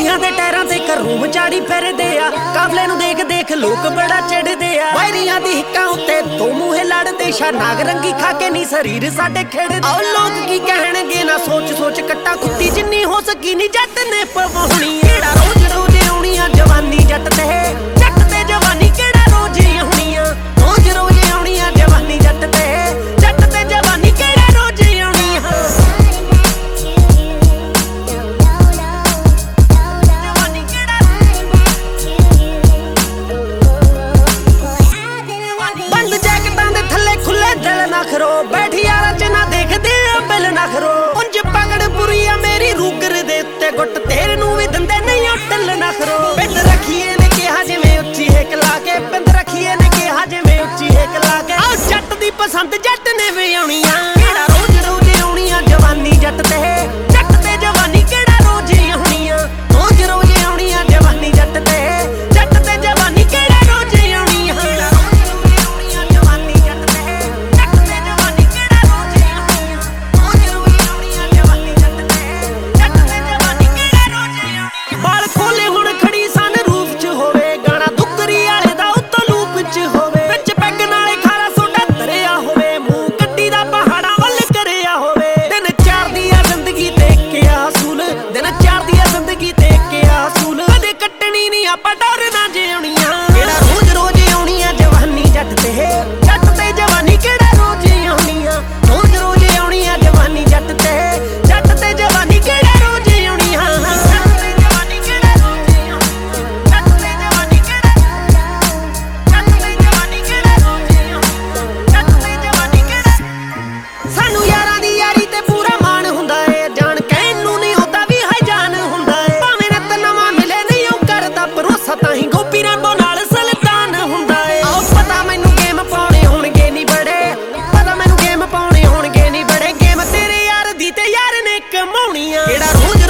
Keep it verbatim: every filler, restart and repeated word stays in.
ਗੱਡੀਆਂ ਦੇ ਟਾਇਰਾਂ ਤੇ ਘਰੋਂ ਚਾੜੀ ਫਿਰਦੇ ਆ। ਕਾਫਲੇ ਨੂੰ ਦੇਖ ਦੇਖ ਲੋਕ ਬੜਾ ਚਿੜਦੇ ਆ। ਵੈਰੀਆਂ ਦੀ ਹਿੱਕਾਂ ਉੱਤੇ ਦੋ ਮੂਹੇ ਲੜਦੇ, ਸ਼ਾਨਾਗ ਰੰਗੀ ਖਾ ਕੇ ਨੀ ਸਰੀਰ ਸਾਡੇ ਖੇਡਦੇ। ਆਓ ਲੋਕ ਕੀ ਕਹਿਣਗੇ ਨਾ ਸੋਚ ਸੋਚ ਕੱਟਾ ਕੁੱਤੀ ਜਿੰਨੀ ਹੋ ਸਕੀ ਨੀ ਜੱਟ ਨੇ ਪਵਾਉਣੀ। ਕਿਹੜਾ ਰੋਜ਼ ਰੋਜ਼ ਆਉਣੀ ਆ ਜਵਾਨੀ ਜੱਟ ਤੇ, ਜੱਟ ਤੇ ਜਵਾਨੀ ਕਿਹੜਾ ਰੋਜ਼ ਆਉਣੀ ਆ। ਰੋਜ਼ ਰੋਜ਼ ਆਉਣੀ ਆ ਜਵਾਨੀ ਜੱਟ ਤੇ, ਜੱਟ ਤੇ ਜਵਾਨੀ ਕਿਹੜਾ ਰੋਜ਼ ਆਉਣੀ ਆ। ਬੰਦ ਜੈਕਟਾਂ ਦੇ ਥੱਲੇ ਖੁੱਲੇ ਦਿਲ ਨਾ ਖਰੋ, ਬੈਠੀ ਯਾਰਾਂ ਚ ਨਾ ਦੇਖਦੇ ਆ ਬਿਲ ਨਾ ਖਰੋ। ਉਂਝ ਪਗੜ ਪੁਰੀ ਆ ਮੇਰੀ ਰੂਗਰ ਦੇ ਉੱਤੇ, ਗੁੱਟ ਤੇਰੇ ਨੂੰ ਵੀ ਦਿੰਦੇ ਨਹੀਂ ਉਹ ਢਿੱਲ ਨਾ ਖਰੋ। ਪਿੰਡ ਰੱਖੀਏ ਨੇ ਕਿਹਾ ਜਿਵੇਂ ਉੱਚੀ ਹੇਕ ਲਾ ਕੇ, ਪਿੰਡ ਰੱਖੀਏ ਨੇ ਕਿਹਾ ਜਿਵੇਂ ਉੱਚੀ ਹੇਕ ਲਾ ਕੇ। ਆਹ ਜੱਟ ਦੀ ਪਸੰਦ ਜੱਟ ਨੇ ਵੀ ਆਉਣੀ ਆ। ਕਿਹੜਾ ਰੋਜ਼ ਰੋਜ਼ ਆਉਣੀ ਆ ਜਵਾਨੀ ਜੱਟ ਤੇ, ਜੱਟ ਤੇ ਜਵਾਨੀ ਕਿਹੜਾ ਰੋਜ਼ ਆਉਣੀ ਆ। ਰੋਜ਼ ਰੋਜ਼ ਆਉਣੀ ਆ ਜਵਾਨੀ ਜੱਟ ਤੇ, ਜੱਟ ਤੇ ਜਵਾਨੀ ਕਿਹੜਾ ਰੋਜ਼ ਆਉਣੀ ਆ। ਬਾਲ ਖੋਲੇ ਹੁਣ ਖੜੀ ਸਨ ਰੂਪ ਚ ਹੋਵੇ, ਗਾਣਾ ਦੁੱਕਰੀ ਵਾਲੇ ਦਾ ਉੱਤੋਂ ਲੂਪ ਚ ਹੋਵੇ। ਵਿੱਚ ਪੈਗ ਨਾਲੇ ਖਾਰਾ ਸੋਡਾ ਧਰਿਆ ਹੋਵੇ, ਮੂੰਹ ਗੱਡੀ ਦਾ ਪਹਾੜਾਂ ਵੱਲ ਕਰਿਆ ਹੋਵੇ। ਦਿਨ ਚਾਰ ਦੀ ਆ ਜ਼ਿੰਦਗੀ ਤੇ ਕਿਆ ਅਸੂਲ, ਦਿਨ ਚਾਰ ਦੀ ਆ ਜ਼ਿੰਦਗੀ ਤੇ ਕਿਆ ਅਸੂਲ। ਕਦੇ ਕੱਟਣੀ ਨੀ ਆਪਾਂ ਡਰ ਨਾ ਜਿਉਣੀਆਂ। ਕਿਹੜਾ ਰੋਜ਼ ਰੋਜ਼ ਆਉਣੀ ਆ ਜਵਾਨੀ ਜੱਟ ਤੇ, ਜੱਟ ਤੇ ਜਵਾਨੀ ਕਿਹੜਾ ਰੋਜ਼ ਆਉਣੀ ਆ। ਰੋਜ਼ ਰੋਜ਼ ਆਉਣੀ ਆ ਜਵਾਨੀ ਜੱਟ ਤੇ, ਜੱਟ ਤੇ ਜਵਾਨੀ ਕਿਹੜਾ ਰੋਜ਼ ਆਉਣੀ ਆ। ਸਾਨੂੰ ਯਾਰਾਂ ਦੀ ਯਾਰੀ ਤੇ ਪੂਰਾ ਮਾਣ ਹੁੰਦਾ ਏ, ਜਾਣ ਕਹਿਣ ਨੂੰ ਨਹੀਂ ਹੁੰਦਾ ਵੀ ਹੈ ਜਾਨ ਹੁੰਦਾ ਏ। ਭਾਵੇਂ ਨਿੱਤ ਨਵਾਂ ਮਿਲੇ ਨਹੀਂ ਉਹ ਕਰਦਾ ਭਰੋਸਾ, ਤਾਂ ਹੀ ਗੋਪੀ ਰੈਂਬੋ ਨਾਲ ਸੁਲਤਾਨ ਹੁੰਦਾ ਏ। ਆਓ ਪਤਾ ਮੈਨੂੰ ਗੇਮ ਪਾਉਣੇ ਹੋਣਗੇ ਨਹੀਂ ਬੜੇ, ਪਤਾ ਮੈਨੂੰ ਗੇਮ ਪਾਉਣੇ ਹੋਣਗੇ ਨਹੀਂ ਬੜੇ। ਗੇਮ ਤੇਰੇ ਯਾਰ ਦੀ ਤੇ ਯਾਰ ਨੇ ਕਮਾਉਣੀ ਆ। ਕਿਹੜਾ ਰੋਜ਼